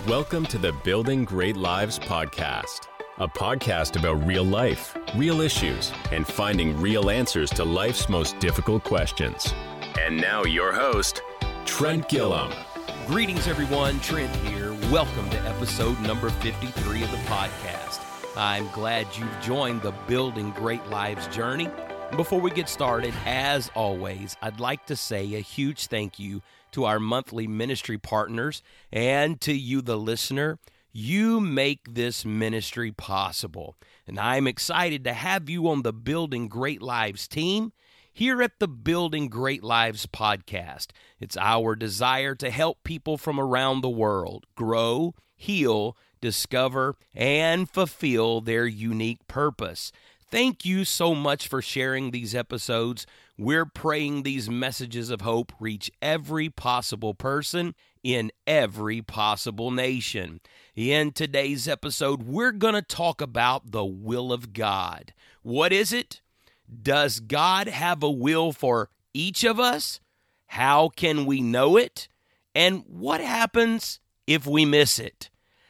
Welcome to the Building Great Lives podcast, a podcast about real life, real issues, and finding real answers to life's most difficult questions. And now your host, Trent Gilliam. Greetings, everyone. Trent here. Welcome to episode number 53 of the podcast. I'm glad you've joined the Building Great Lives journey. Before we get started, as always, I'd like to say a huge thank you to our monthly ministry partners and to you, the listener. You make this ministry possible, and I'm excited to have you on the Building Great Lives team here at the Building Great Lives podcast. It's our desire to help people from around the world grow, heal, discover, and fulfill their unique purpose. Thank you so much for sharing these episodes. We're praying these messages of hope reach every possible person in every possible nation. In today's episode, we're going to talk about the will of God. What is it? Does God have a will for each of us? How can we know it? And what happens if we miss it?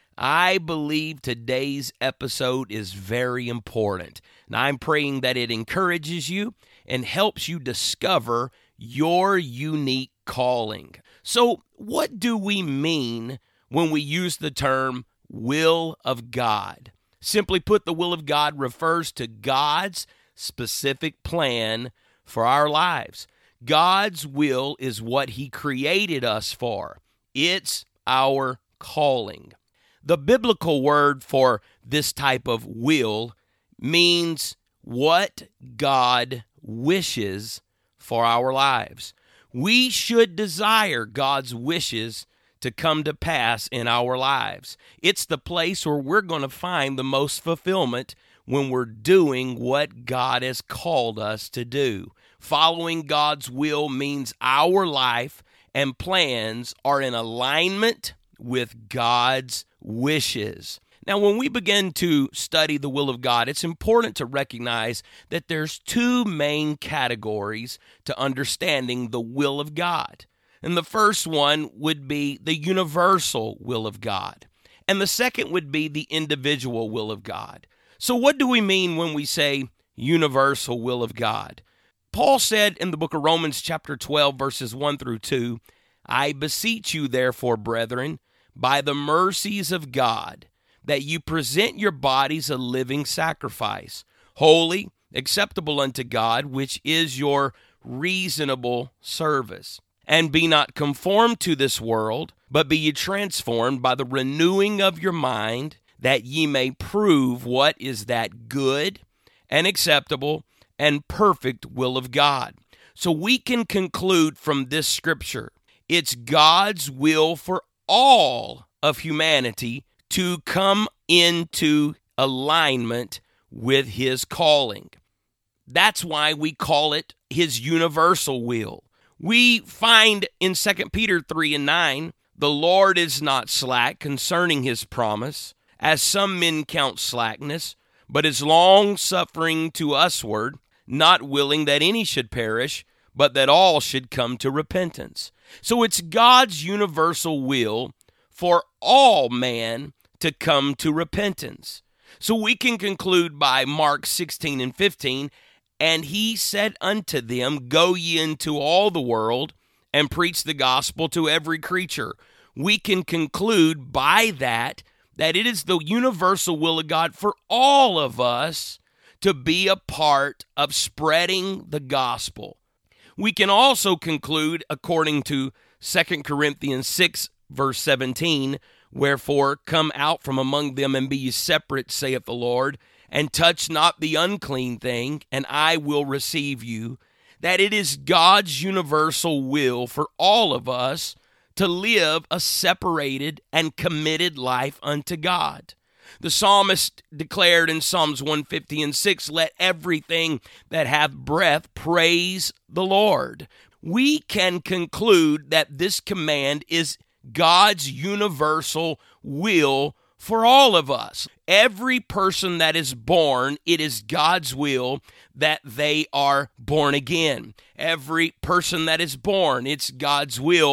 I believe today's episode is very important, and I'm praying that it encourages you and helps you discover your unique calling. So, what do we mean when we use the term will of God? Simply put, the will of God refers to God's specific plan for our lives. God's will is what He created us for. It's our calling. The biblical word for this type of will means what God wishes for our lives. We should desire God's wishes to come to pass in our lives. It's the place where we're going to find the most fulfillment when we're doing what God has called us to do. Following God's will means our life and plans are in alignment with God's wishes. Now, when we begin to study the will of God, it's important to recognize that there's two main categories to understanding the will of God. And the first one would be the universal will of God. And the second would be the individual will of God. So what do we mean when we say universal will of God? Paul said in the book of Romans chapter 12, verses 1 through 2, I beseech you, therefore, brethren, by the mercies of God, that you present your bodies a living sacrifice, holy, acceptable unto God, which is your reasonable service. And be not conformed to this world, but be ye transformed by the renewing of your mind, that ye may prove what is that good and acceptable and perfect will of God. So we can conclude from this scripture, it's God's will for all of humanity to come into alignment with His calling. That's why we call it His universal will. We find in 2 Peter 3:9, the Lord is not slack concerning His promise, as some men count slackness, but is long-suffering to usward, not willing that any should perish, but that all should come to repentance. So it's God's universal will for all man to come to repentance. So we can conclude by Mark 16 and 15, and He said unto them, Go ye into all the world and preach the gospel to every creature. We can conclude by that it is the universal will of God for all of us to be a part of spreading the gospel. We can also conclude, according to 2 Corinthians 6, verse 17, Wherefore come out from among them and be ye separate, saith the Lord, and touch not the unclean thing, and I will receive you. That it is God's universal will for all of us to live a separated and committed life unto God. The psalmist declared in Psalms 150 and 6, Let everything that hath breath praise the Lord. We can conclude that this command is God's universal will for all of us. Every person that is born, it is God's will that they are born again. Every person that is born, it's God's will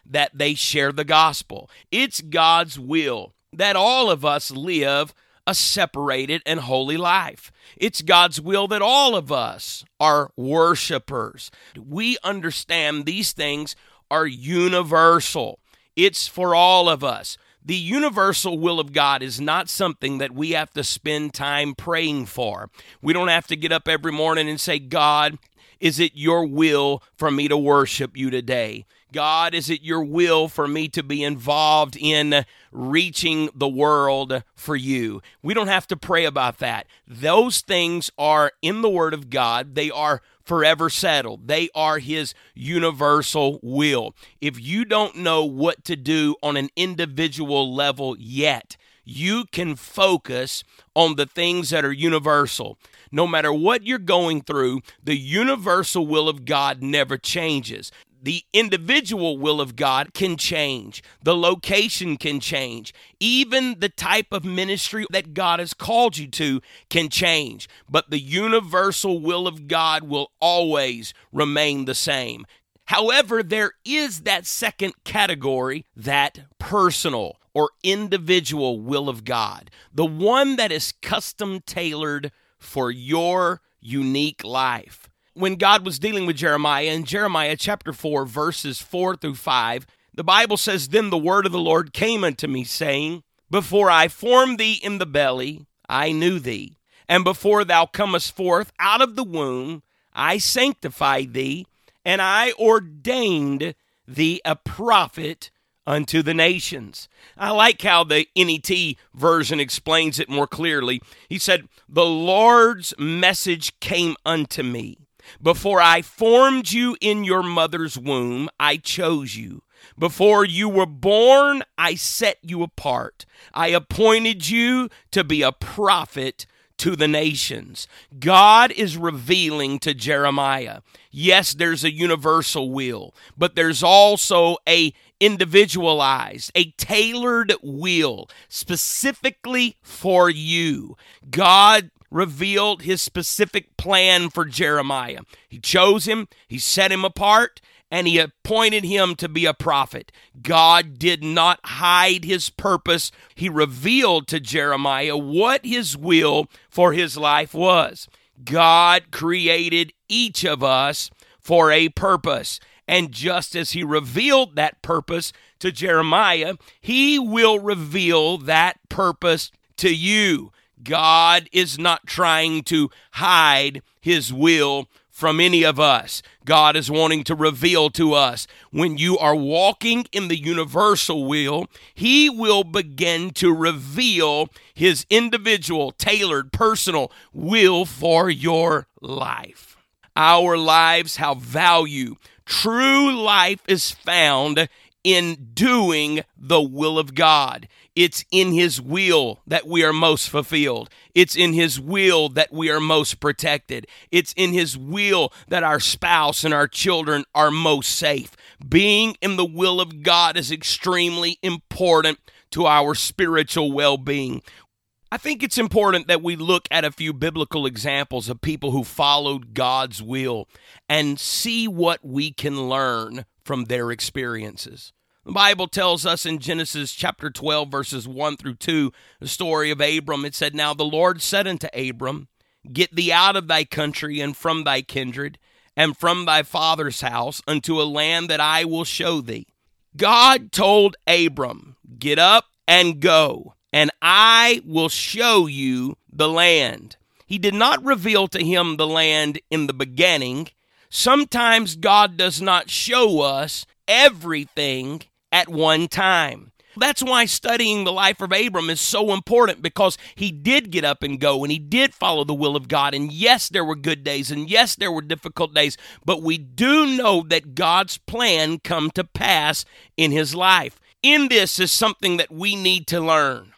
that they share the gospel. It's God's will that all of us live a separated and holy life. It's God's will that all of us are worshipers. We understand these things are universal. It's for all of us. The universal will of God is not something that we have to spend time praying for. We don't have to get up every morning and say, God, is it your will for me to worship you today? God, is it your will for me to be involved in reaching the world for you? We don't have to pray about that. Those things are in the Word of God. They are forever settled. They are His universal will. If you don't know what to do on an individual level yet, you can focus on the things that are universal. No matter what you're going through, the universal will of God never changes. The individual will of God can change. The location can change. Even the type of ministry that God has called you to can change. But the universal will of God will always remain the same. However, there is that second category, that personal or individual will of God, the one that is custom tailored for your unique life. When God was dealing with Jeremiah, in Jeremiah chapter 4, verses 4 through 5, the Bible says, Then the word of the Lord came unto me, saying, Before I formed thee in the belly, I knew thee. And before thou comest forth out of the womb, I sanctified thee, and I ordained thee a prophet unto the nations. I like how the NET version explains it more clearly. He said, The Lord's message came unto me. Before I formed you in your mother's womb, I chose you. Before you were born, I set you apart. I appointed you to be a prophet to the nations. God is revealing to Jeremiah, yes, there's a universal will, but there's also a individualized, a tailored will specifically for you. God revealed His specific plan for Jeremiah. He chose him, He set him apart, and He appointed him to be a prophet. God did not hide His purpose. He revealed to Jeremiah what His will for his life was. God created each of us for a purpose. And just as He revealed that purpose to Jeremiah, He will reveal that purpose to you. God is not trying to hide His will from any of us. God is wanting to reveal to us. When you are walking in the universal will, He will begin to reveal His individual, tailored, personal will for your life. Our lives have value. True life is found in doing the will of God. It's in His will that we are most fulfilled. It's in His will that we are most protected. It's in His will that our spouse and our children are most safe. Being in the will of God is extremely important to our spiritual well-being. I think it's important that we look at a few biblical examples of people who followed God's will and see what we can learn from their experiences. The Bible tells us in Genesis chapter 12, verses 1 through 2, the story of Abram. It said, Now the Lord said unto Abram, Get thee out of thy country and from thy kindred and from thy father's house unto a land that I will show thee. God told Abram, Get up and go, and I will show you the land. He did not reveal to him the land in the beginning. Sometimes God does not show us everything at one time. That's why studying the life of Abram is so important, because he did get up and go, and he did follow the will of God. And yes, there were good days, and yes, there were difficult days, but we do know that God's plan come to pass in his life. In this is something that we need to learn.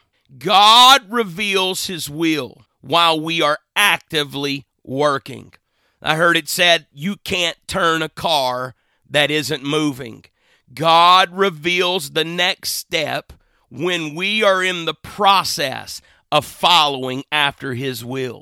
God reveals His will while we are actively working. I heard it said, you can't turn a car that isn't moving. God reveals the next step when we are in the process of following after His will.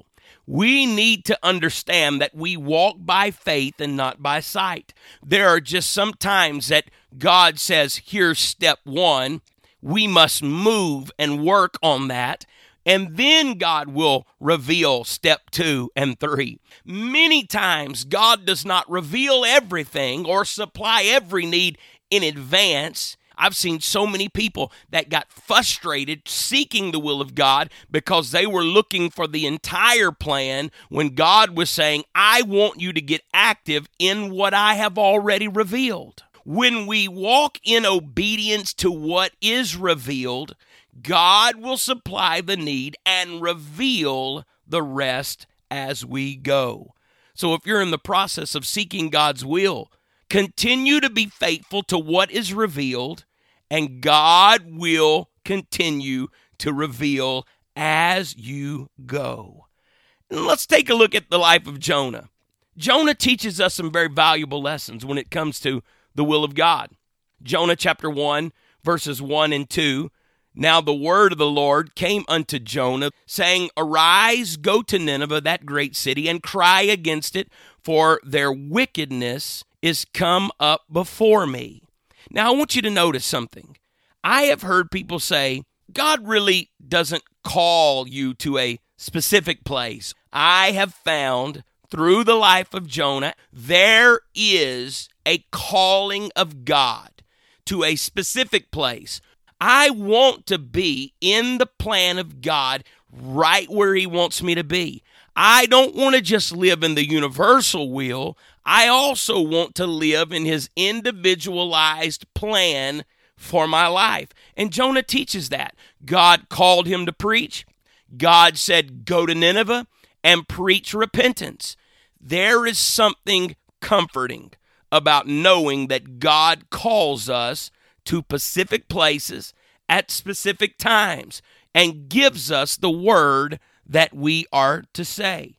We need to understand that we walk by faith and not by sight. There are just some times that God says, here's step one. We must move and work on that. And then God will reveal step 2 and 3. Many times, God does not reveal everything or supply every need in advance. I've seen so many people that got frustrated seeking the will of God because they were looking for the entire plan when God was saying, I want you to get active in what I have already revealed. When we walk in obedience to what is revealed, God will supply the need and reveal the rest as we go. So if you're in the process of seeking God's will, continue to be faithful to what is revealed, and God will continue to reveal as you go. And let's take a look at the life of Jonah. Jonah teaches us some very valuable lessons when it comes to the will of God. Jonah chapter 1, verses 1 and 2. Now the word of the Lord came unto Jonah, saying, Arise, go to Nineveh, that great city, and cry against it, for their wickedness is come up before me. Now I want you to notice something. I have heard people say, God really doesn't call you to a specific place. I have found through the life of Jonah, there is a calling of God to a specific place. I want to be in the plan of God right where He wants me to be. I don't want to just live in the universal will. I also want to live in His individualized plan for my life. And Jonah teaches that. God called him to preach. God said, go to Nineveh and preach repentance. There is something comforting about knowing that God calls us to specific places at specific times and gives us the word that we are to say.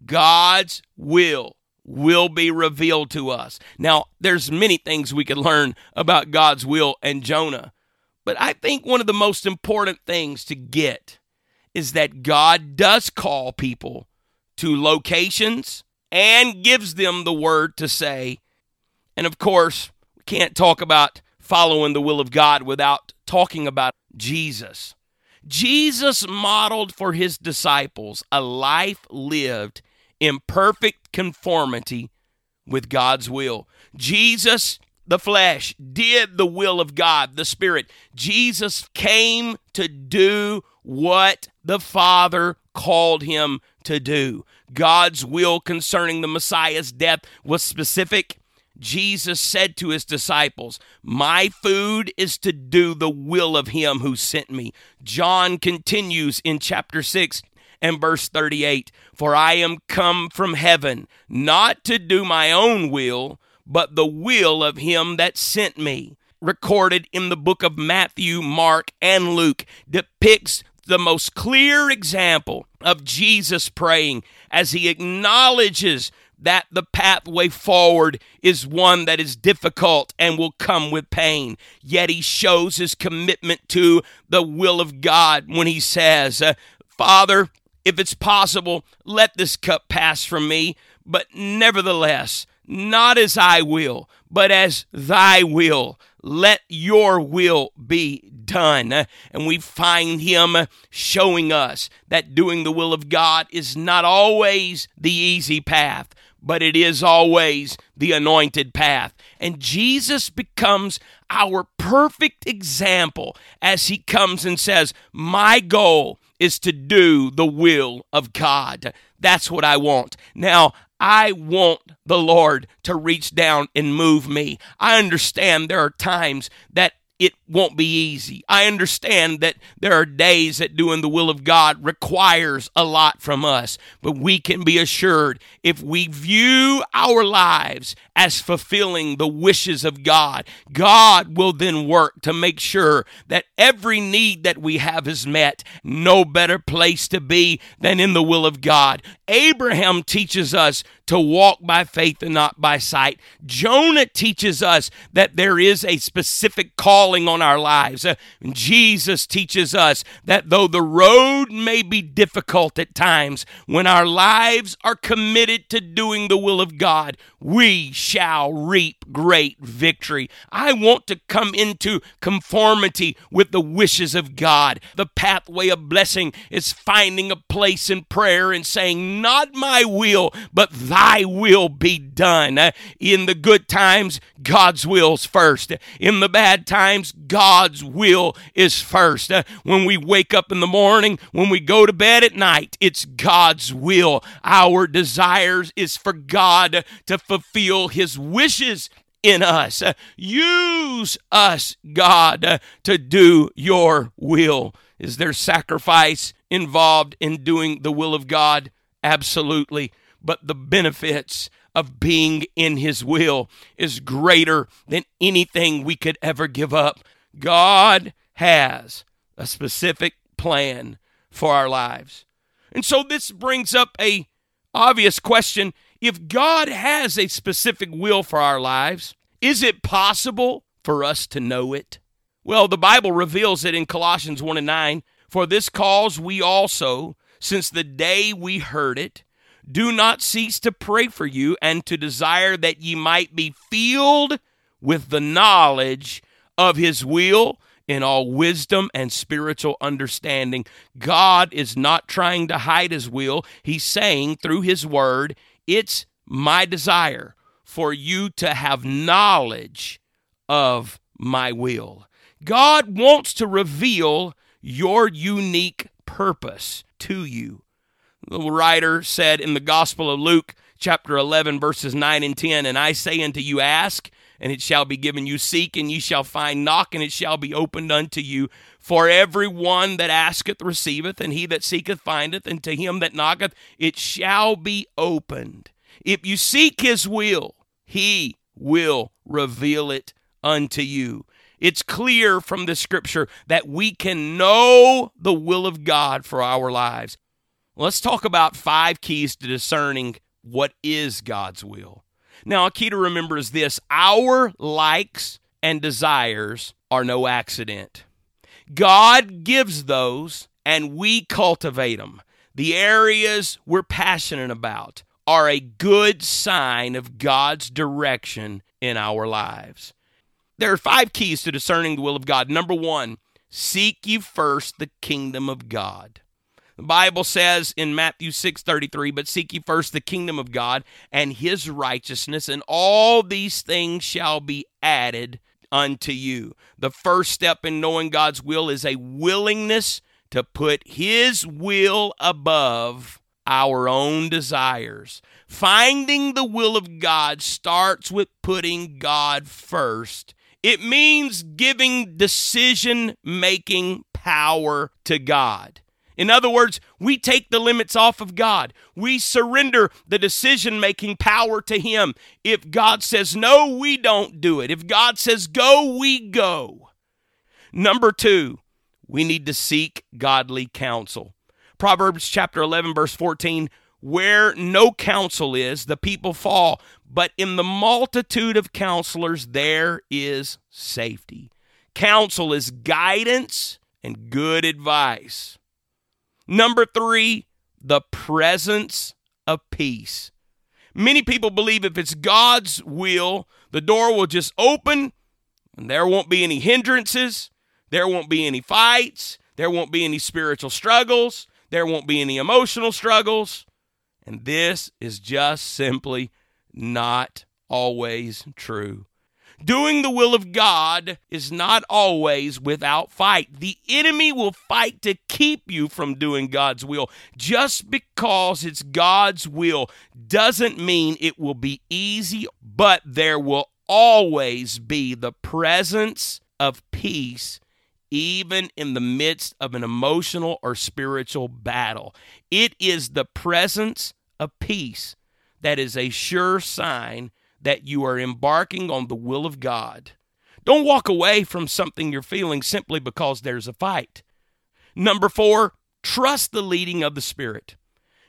God's will be revealed to us. Now, there's many things we could learn about God's will and Jonah, but I think one of the most important things to get is that God does call people to locations and gives them the word to say. And of course, we can't talk about following the will of God without talking about Jesus. Jesus modeled for His disciples a life lived in perfect conformity with God's will. Jesus, the flesh, did the will of God, the Spirit. Jesus came to do what the Father called Him to do. God's will concerning the Messiah's death was specific. Jesus said to His disciples, my food is to do the will of Him who sent me. John continues in chapter 6 and verse 38, for I am come from heaven, not to do my own will, but the will of Him that sent me. Recorded in the book of Matthew, Mark, and Luke, depicts the most clear example of Jesus praying as He acknowledges that the pathway forward is one that is difficult and will come with pain. Yet He shows His commitment to the will of God when He says, Father, if it's possible, let this cup pass from me, but nevertheless, not as I will, but as Thy will. Let your will be done. And we find Him showing us that doing the will of God is not always the easy path, but it is always the anointed path. And Jesus becomes our perfect example as He comes and says, my goal is to do the will of God. That's what I want. Now, I want the Lord to reach down and move me. I understand there are times that it won't be easy. I understand that there are days that doing the will of God requires a lot from us, but we can be assured if we view our lives as fulfilling the wishes of God, God will then work to make sure that every need that we have is met. No better place to be than in the will of God. Abraham teaches us to walk by faith and not by sight. Jonah teaches us that there is a specific calling on our lives. Jesus teaches us that though the road may be difficult at times, when our lives are committed to doing the will of God, we shall reap great victory. I want to come into conformity with the wishes of God. The pathway of blessing is finding a place in prayer and saying, not my will, but thy will be done. In the good times, God's will's first. In the bad times, God's will is first. When we wake up in the morning, when we go to bed at night, it's God's will. Our desires is for God to fulfill his wishes in us. Use us, God, to do your will. Is there sacrifice involved in doing the will of God? Absolutely. But the benefits of being in his will is greater than anything we could ever give up. God has a specific plan for our lives. And so this brings up a obvious question. If God has a specific will for our lives, is it possible for us to know it? Well, the Bible reveals it in Colossians 1:9. For this cause we also, since the day we heard it, do not cease to pray for you and to desire that ye might be filled with the knowledge of his will in all wisdom and spiritual understanding. God is not trying to hide his will. He's saying through his word, it's my desire for you to have knowledge of my will. God wants to reveal your unique purpose to you. The writer said in the Gospel of Luke, chapter 11, verses 9 and 10, and I say unto you, ask, and it shall be given you. Seek, and ye shall find. Knock, and it shall be opened unto you. For every one that asketh receiveth, and he that seeketh findeth, and to him that knocketh it shall be opened. If you seek his will, he will reveal it unto you. It's clear from the scripture that we can know the will of God for our lives. Let's talk about 5 keys to discerning what is God's will. Now, a key to remember is this: our likes and desires are no accident. God gives those, and we cultivate them. The areas we're passionate about are a good sign of God's direction in our lives. There are 5 keys to discerning the will of God. Number 1, seek ye first the kingdom of God. The Bible says in Matthew 6:33, but seek ye first the kingdom of God and his righteousness, and all these things shall be added unto you. The first step in knowing God's will is a willingness to put his will above our own desires. Finding the will of God starts with putting God first. It means giving decision-making power to God. In other words, we take the limits off of God. We surrender the decision-making power to him. If God says no, we don't do it. If God says go, we go. Number 2, we need to seek godly counsel. Proverbs chapter 11, verse 14, where no counsel is, the people fall, but in the multitude of counselors there is safety. Counsel is guidance and good advice. Number 3, the presence of peace. Many people believe if it's God's will, the door will just open and there won't be any hindrances, there won't be any fights, there won't be any spiritual struggles, there won't be any emotional struggles. And this is just simply not always true. Doing the will of God is not always without fight. The enemy will fight to keep you from doing God's will. Just because it's God's will doesn't mean it will be easy, but there will always be the presence of peace, even in the midst of an emotional or spiritual battle. It is the presence of peace that is a sure sign that you are embarking on the will of God. Don't walk away from something you're feeling simply because there's a fight. Number 4, trust the leading of the Spirit.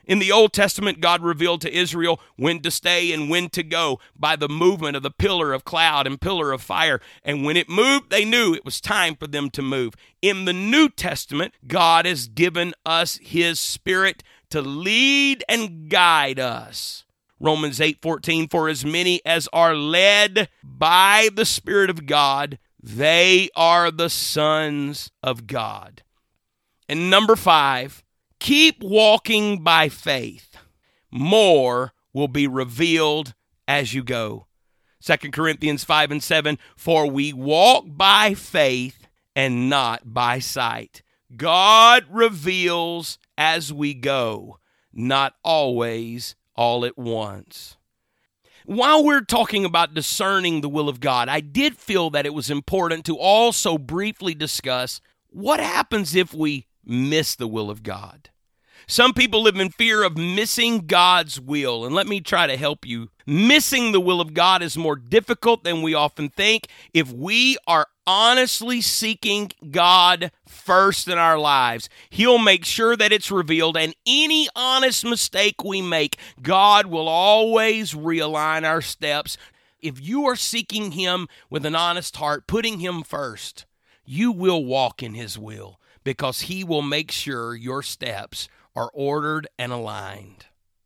In the Old Testament, God revealed to Israel when to stay and when to go by the movement of the pillar of cloud and pillar of fire. And when it moved, they knew it was time for them to move. In the New Testament, God has given us His Spirit to lead and guide us. Romans 8:14, for as many as are led by the Spirit of God, they are the sons of God. And number 5, keep walking by faith. More will be revealed as you go. 2 Corinthians 5:7, for we walk by faith and not by sight. God reveals as we go, not always all at once. While we're talking about discerning the will of God, I did feel that it was important to also briefly discuss what happens if we miss the will of God. Some people live in fear of missing God's will, and let me try to help you. Missing the will of God is more difficult than we often think if we are honestly seeking God first in our lives. He'll make sure that it's revealed, and any honest mistake we make, God will always realign our steps. If you are seeking Him with an honest heart, putting Him first, you will walk in His will because He will make sure your steps are ordered and aligned.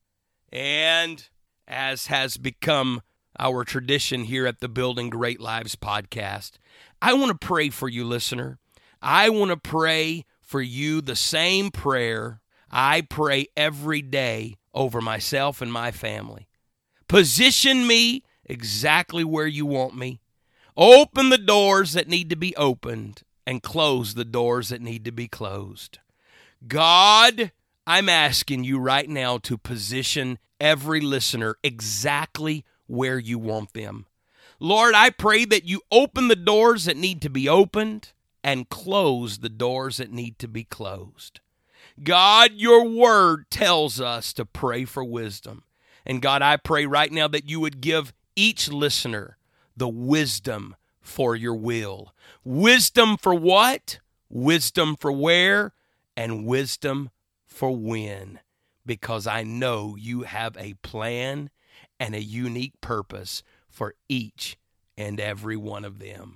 And as has become our tradition here at the Building Great Lives podcast, I want to pray for you, listener. I want to pray for you the same prayer I pray every day over myself and my family. Position me exactly where you want me. Open the doors that need to be opened and close the doors that need to be closed. God, I'm asking you right now to position every listener exactly where you want them. Lord, I pray that you open the doors that need to be opened and close the doors that need to be closed. God, your word tells us to pray for wisdom. And God, I pray right now that you would give each listener the wisdom for your will. Wisdom for what? Wisdom for where? And wisdom for when. Because I know you have a plan and a unique purpose for each and every one of them.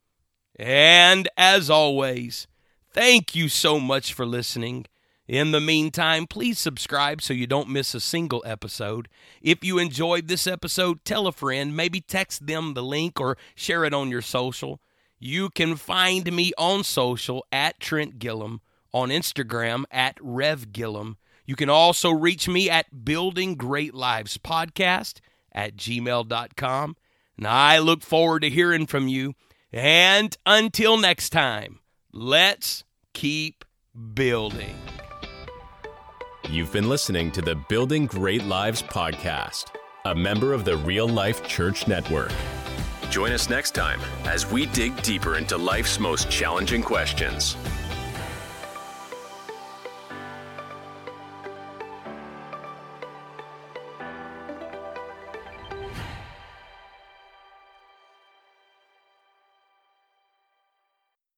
And as always, thank you so much for listening. In the meantime, please subscribe so you don't miss a single episode. If you enjoyed this episode, tell a friend, maybe text them the link or share it on your social. You can find me on social at Trent Gillum, on Instagram at Rev Gillum. You can also reach me at Building Great Lives Podcast at gmail.com. And I look forward to hearing from you. And until next time, let's keep building. You've been listening to the Building Great Lives podcast, a member of the Real Life Church Network. Join us next time as we dig deeper into life's most challenging questions.